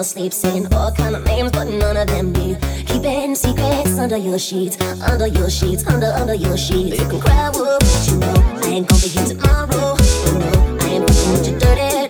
your sleep, saying all kind of names, but none of them me. Keeping secrets under your sheets, under your sheets, under your sheets. You can cry wolf, but you know I ain't gonna be here tomorrow. You know I ain't fucking with your dirty